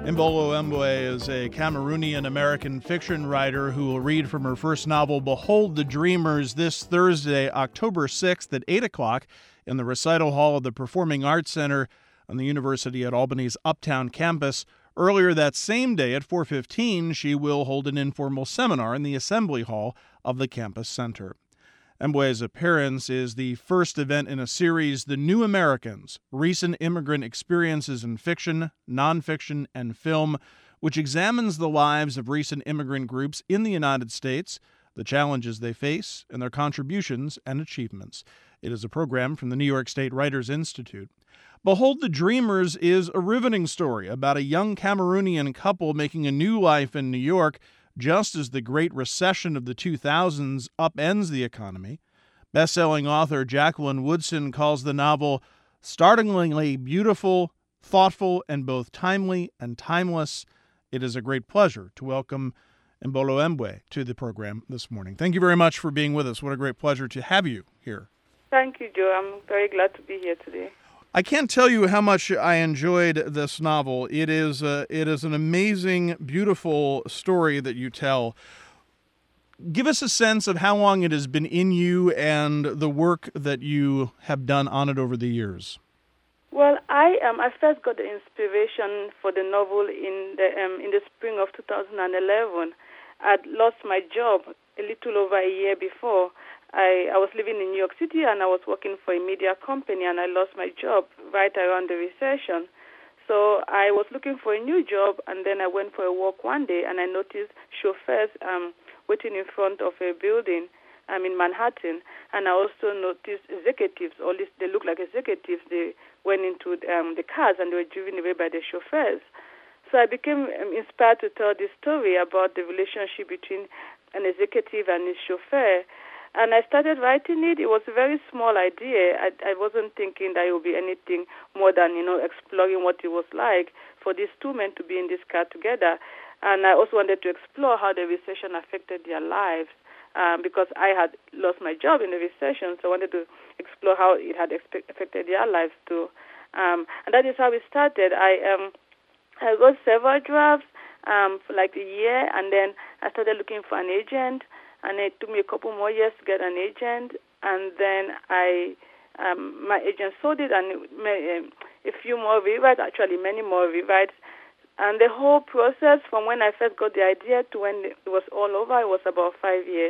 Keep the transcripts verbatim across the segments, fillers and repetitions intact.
Mbolo Mbwe is a Cameroonian-American fiction writer who will read from her first novel, Behold the Dreamers, this Thursday, October sixth at eight o'clock in the recital hall of the Performing Arts Center on the University at Albany's Uptown campus. Earlier that same day at four fifteen, she will hold an informal seminar in the Assembly Hall of the campus center. Mbwe's appearance is the first event in a series, The New Americans, Recent Immigrant Experiences in Fiction, Nonfiction, and Film, which examines the lives of recent immigrant groups in the United States, the challenges they face, and their contributions and achievements. It is a program from the New York State Writers Institute. Behold the Dreamers is a riveting story about a young Cameroonian couple making a new life in New York just as the Great Recession of the two thousands upends the economy. Best-selling author Jacqueline Woodson calls the novel startlingly beautiful, thoughtful, and both timely and timeless. It is a great pleasure to welcome Mbolo Mbwe to the program this morning. Thank you very much for being with us. What a great pleasure to have you here. Thank you, Joe. I'm very glad to be here today. I can't tell you how much I enjoyed this novel. It is a, it is an amazing, beautiful story that you tell. Give us a sense of how long it has been in you and the work that you have done on it over the years. Well, I um, I first got the inspiration for the novel in the um, in the spring of two thousand eleven. I'd lost my job a little over a year before. I, I was living in New York City and I was working for a media company, and I lost my job right around the recession. So I was looking for a new job, and then I went for a walk one day and I noticed chauffeurs um, waiting in front of a building um, in Manhattan. And I also noticed executives, or at least they looked like executives. They went into um, the cars and they were driven away by the chauffeurs. So I became um, inspired to tell this story about the relationship between an executive and his chauffeur. And I started writing it. It was a very small idea. I, I wasn't thinking that it would be anything more than, you know, exploring what it was like for these two men to be in this car together. And I also wanted to explore how the recession affected their lives, um, because I had lost my job in the recession, so I wanted to explore how it had expe- affected their lives too. Um, and that is how it started. I um, I wrote several drafts um, for like a year, and then I started looking for an agent. And it took me a couple more years to get an agent, and then I, um, my agent sold it, and it, a few more rewrites, actually many more rewrites. And the whole process from when I first got the idea to when it was all over, it was about five years.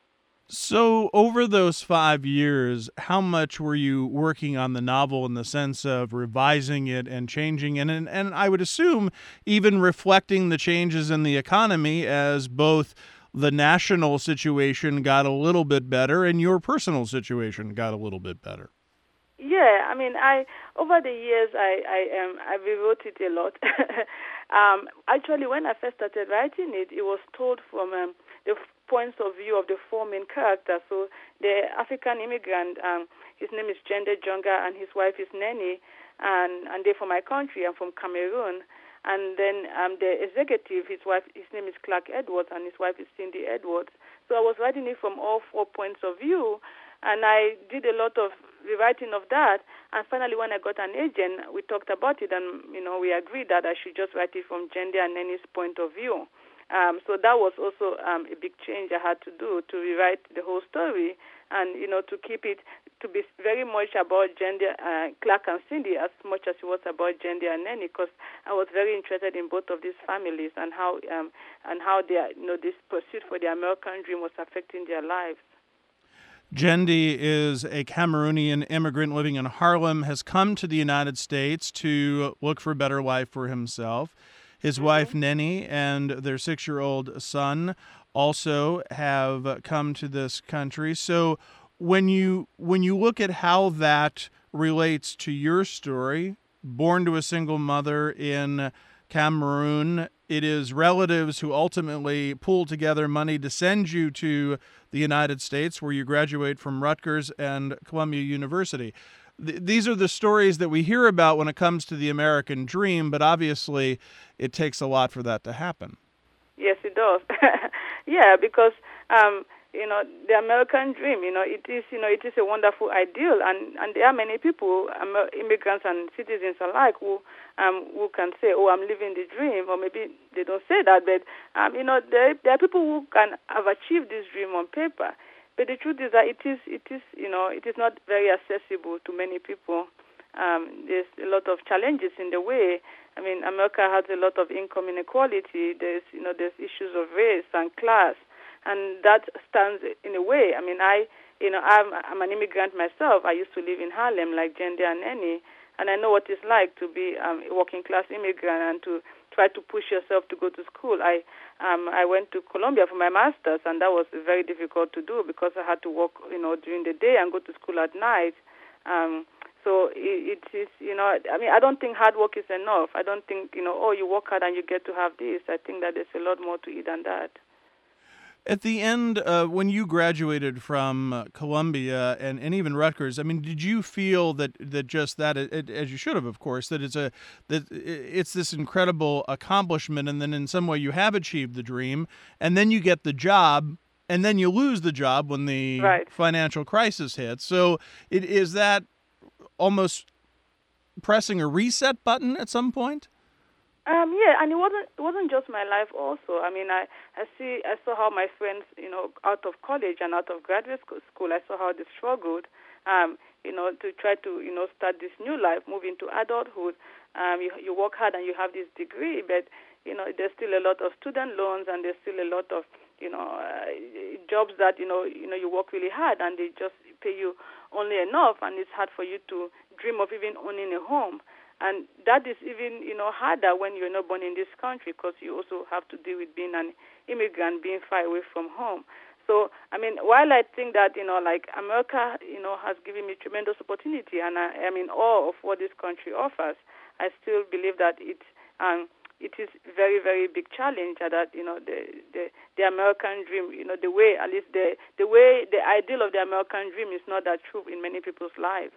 So over those five years, how much were you working on the novel in the sense of revising it and changing it? And, and I would assume even reflecting the changes in the economy as both the national situation got a little bit better and your personal situation got a little bit better. Yeah, I mean, I over the years, I I, um, I rewrote it a lot. um, actually, when I first started writing it, it was told from um, the points of view of the four main characters. So the African immigrant, um, his name is Jende Jonga, and his wife is Neni, and, and they're from my country. I'm from Cameroon. And then um, the executive, his wife, his name is Clark Edwards, and his wife is Cindy Edwards. So I was writing it from all four points of view, and I did a lot of rewriting of that. And finally, when I got an agent, we talked about it, and you know, we agreed that I should just write it from Jende and Neni's point of view. Um, so that was also um, a big change I had to do to rewrite the whole story, and you know, to keep it to be very much about Jende, uh, Clark and Cindy as much as it was about Jende and Neni, because I was very interested in both of these families and how um, and how their you know this pursuit for the American dream was affecting their lives. Jende is a Cameroonian immigrant living in Harlem, has come to the United States to look for a better life for himself. His mm-hmm. wife, Neni, and their six-year-old son also have come to this country. So when you when you look at how that relates to your story, born to a single mother in Cameroon, it is relatives who ultimately pull together money to send you to the United States, where you graduate from Rutgers and Columbia University. Th- these are the stories that we hear about when it comes to the American dream, but obviously it takes a lot for that to happen. Yes, it does. Yeah, because um, you know, the American dream, you know, it is, you know, it is a wonderful ideal, and, and there are many people, um, immigrants and citizens alike, who um, who can say, oh, I'm living the dream, or maybe they don't say that, but, um, you know, there, there are people who can have achieved this dream on paper. But the truth is that it is, it is, you know, it is not very accessible to many people. Um, there's a lot of challenges in the way. I mean, America has a lot of income inequality. There's, you know, there's issues of race and class, and that stands in a way. I mean, I, you know, I'm, I'm an immigrant myself. I used to live in Harlem, like Jende and Annie, and I know what it's like to be um, a working-class immigrant and to try to push yourself to go to school. I, um, I went to Columbia for my master's, and that was very difficult to do because I had to work, you know, during the day and go to school at night. Um, So it, it is, you know, I mean, I don't think hard work is enough. I don't think, you know, oh, you work hard and you get to have this. I think that there's a lot more to it than that. At the end, uh, when you graduated from uh, Columbia and, and even Rutgers, I mean, did you feel that, that just that, it, it, as you should have, of course, that it's a that it's this incredible accomplishment, and then in some way you have achieved the dream, and then you get the job, and then you lose the job when the Right. financial crisis hits. So it is that almost pressing a reset button at some point? Um, yeah, and it wasn't it wasn't just my life also. I mean, I, I see I saw how my friends, you know, out of college and out of graduate school, I saw how they struggled, um, you know, to try to, you know, start this new life, move into adulthood. Um, you you work hard and you have this degree, but you know, there's still a lot of student loans, and there's still a lot of, you know, uh, jobs that, you know, you know, you work really hard and they just pay you only enough, and it's hard for you to dream of even owning a home. And that is even, you know, harder when you're not born in this country, because you also have to deal with being an immigrant, being far away from home. So, I mean, while I think that, you know, like America, you know, has given me tremendous opportunity, and I am in awe of what this country offers, I still believe that it, um, it is very, very big challenge that, you know, the, the the American dream, you know, the way, at least the the way, the ideal of the American dream is not that true in many people's lives.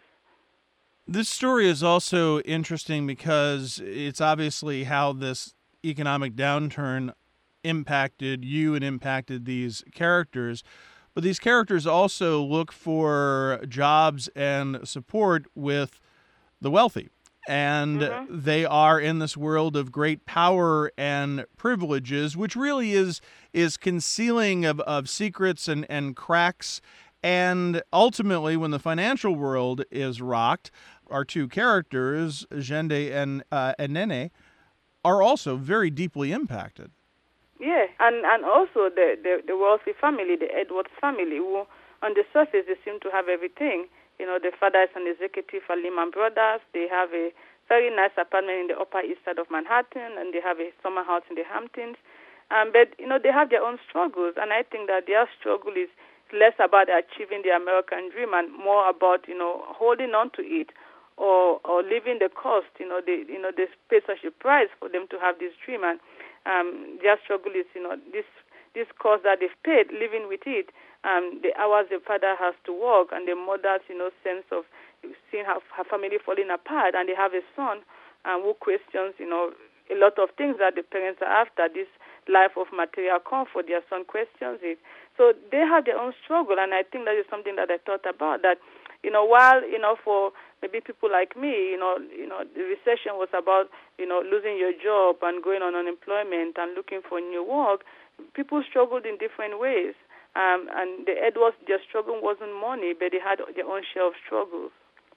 This story is also interesting because it's obviously how this economic downturn impacted you and impacted these characters. But these characters also look for jobs and support with the wealthy. And Mm-hmm. they are in this world of great power and privileges, which really is is concealing of, of secrets and, and cracks. And ultimately, when the financial world is rocked, our two characters, Jende and uh, Enene, are also very deeply impacted. Yeah, and, and also the, the, the wealthy family, the Edwards family, who on the surface they seem to have everything. You know, the father is an executive for Lehman Brothers. They have a very nice apartment in the Upper East Side of Manhattan, and they have a summer house in the Hamptons. Um, but, you know, they have their own struggles, and I think that their struggle is less about achieving the American dream and more about, you know, holding on to it, or or living the cost. You know, they you know they pay such a price for them to have this dream, and um, their struggle is, you know, this this cost that they've paid, living with it, um, the hours the father has to work, and the mother's, you know, sense of seeing her, her family falling apart, and they have a son um, who questions, you know, a lot of things that the parents are after, this life of material comfort. Their son questions it. So they have their own struggle, and I think that is something that I thought about, that, you know, while, you know, for maybe people like me, you know, you know, the recession was about, you know, losing your job and going on unemployment and looking for new work, people struggled in different ways. Um, and the Edwards, their struggle wasn't money, but they had their own share of struggles.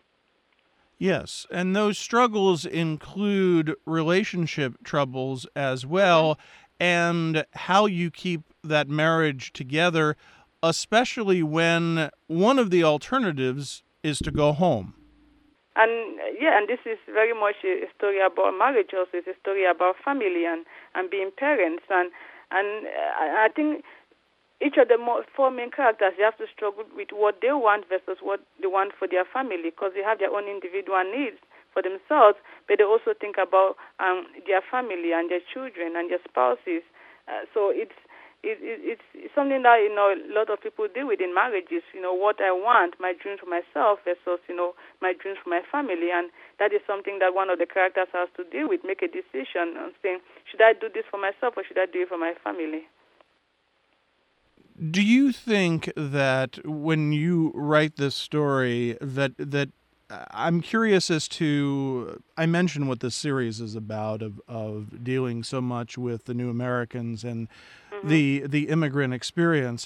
Yes, and those struggles include relationship troubles as well, and how you keep that marriage together, especially when one of the alternatives is to go home. And uh, yeah, and this is very much a story about marriage also. It's a story about family and, and being parents. And and uh, I think each of the four main characters, they have to struggle with what they want versus what they want for their family, because they have their own individual needs for themselves, but they also think about um, their family and their children and their spouses. Uh, so it's It, it, it's, it's something that, you know, a lot of people deal with in marriages, you know, what I want, my dreams for myself versus, you know, my dreams for my family. And that is something that one of the characters has to deal with, make a decision and saying, should I do this for myself or should I do it for my family? Do you think that when you write this story that that I'm curious as to, I mentioned what this series is about, of, of dealing so much with the new Americans and Mm-hmm. the the immigrant experience,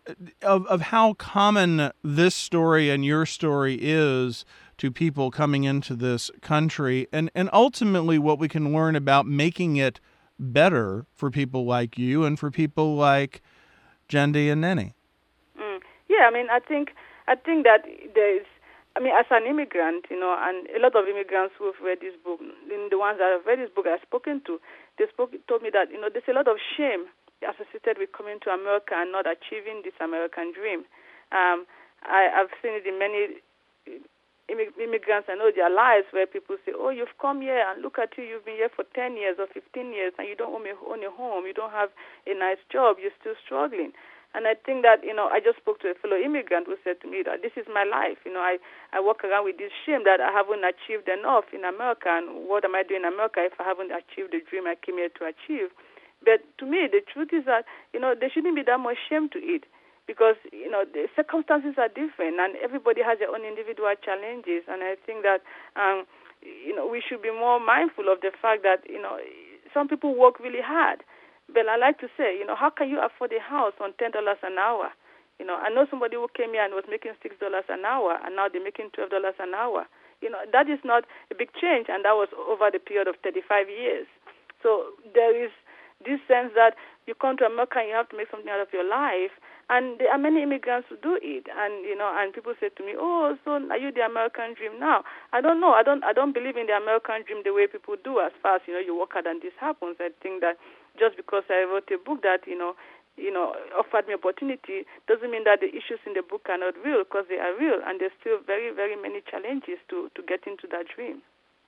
of, of how common this story and your story is to people coming into this country, and, and ultimately what we can learn about making it better for people like you and for people like Jendi and Nenny. Mm. Yeah, I mean, I think I think that there's, I mean, as an immigrant, you know, and a lot of immigrants who've read this book, the ones that have read this book I've spoken to, they spoke, told me that, you know, there's a lot of shame associated with coming to America and not achieving this American dream. Um, I, I've seen it in many immigrants I know their lives where people say, oh, you've come here and look at you, you've been here for ten years or fifteen years and you don't own a, own a home, you don't have a nice job, you're still struggling. And I think that, you know, I just spoke to a fellow immigrant who said to me that this is my life. You know, I, I walk around with this shame that I haven't achieved enough in America, and what am I doing in America if I haven't achieved the dream I came here to achieve? But to me, the truth is that, you know, there shouldn't be that much shame to it, because, you know, the circumstances are different and everybody has their own individual challenges. And I think that, um, you know, we should be more mindful of the fact that, you know, some people work really hard. But I like to say, you know, how can you afford a house on ten dollars an hour? You know, I know somebody who came here and was making six dollars an hour, and now they're making twelve dollars an hour. You know, that is not a big change, and that was over the period of thirty-five years. So there is this sense that you come to America and you have to make something out of your life, and there are many immigrants who do it. And, you know, and people say to me, oh, so are you the American dream now? I don't know. I don't I don't believe in the American dream the way people do, as far as, you know, you work hard and this happens. I think that just because I wrote a book that, you know, you know, offered me opportunity doesn't mean that the issues in the book are not real, because they are real, and there's still very, very many challenges to, to get into that dream.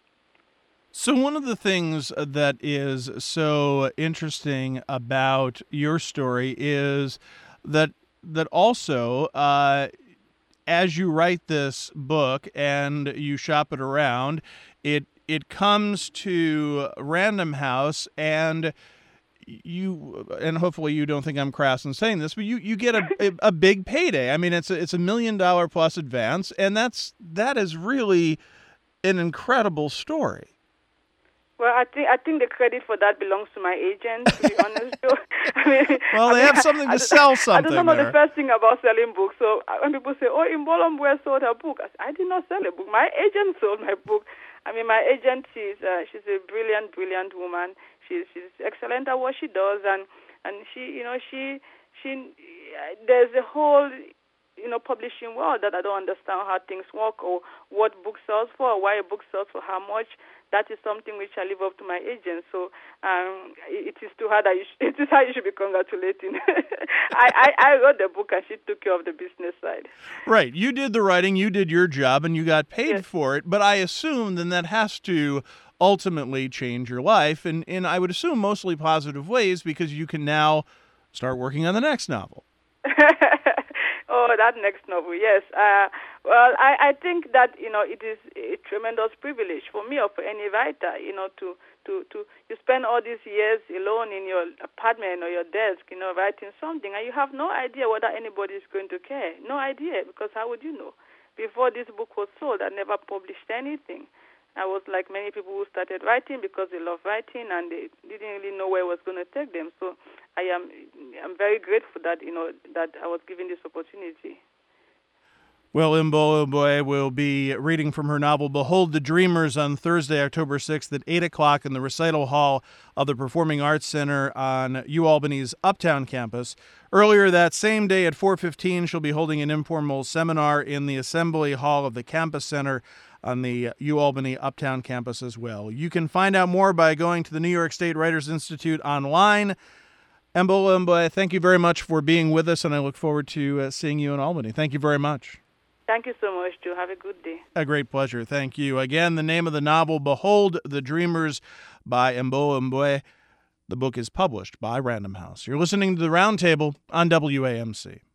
So one of the things that is so interesting about your story is that that also, uh, as you write this book and you shop it around, it it comes to Random House, and you, and hopefully you don't think I'm crass in saying this, but you, you get a, a, a big payday. I mean, it's a, it's a million dollar plus advance, and that's that is really an incredible story. Well, I think I think the credit for that belongs to my agent, to be honest. So, I mean, well, they I mean, have something I, to I, sell something. I don't know there. the first thing about selling books. So when people say, "Oh, Imbolomboe sold her book," I, say, I did not sell a book. My agent sold my book. I mean, my agent, she's uh, she's a brilliant, brilliant woman. She's she's excellent at what she does, and and she, you know, she she there's a whole, you know, publishing world that I don't understand how things work, or what book sells for, or why a book sells for how much. That is something which I leave up to my agent. So um, it is to her that you sh- it is how you should be congratulating. I, I, I wrote the book and she took care of the business side. Right. You did the writing, you did your job, and you got paid Yes. for it. But I assume then that has to ultimately change your life, and, and I would assume mostly positive ways, because you can now start working on the next novel. Oh, that next novel, yes. Uh, well, I, I think that, you know, it is a tremendous privilege for me or for any writer, you know, to, to, to you spend all these years alone in your apartment or your desk, you know, writing something, and you have no idea whether anybody is going to care. No idea, because how would you know? Before this book was sold, I never published anything. I was like many people who started writing because they love writing and they didn't really know where it was going to take them. So I am I'm very grateful that, you know, that I was given this opportunity. Well, Imbolomboe will be reading from her novel Behold the Dreamers on Thursday, October sixth at eight o'clock in the recital hall of the Performing Arts Center on UAlbany's Uptown campus. Earlier that same day at four fifteen, she'll be holding an informal seminar in the Assembly Hall of the Campus Center on the UAlbany Uptown campus as well. You can find out more by going to the New York State Writers Institute online. Imbolomboe, thank you very much for being with us, and I look forward to uh, seeing you in Albany. Thank you very much. Thank you so much, Joe. Have a good day. A great pleasure. Thank you. Again, the name of the novel, Behold the Dreamers by Imbolomboe. The book is published by Random House. You're listening to The Roundtable on W A M C.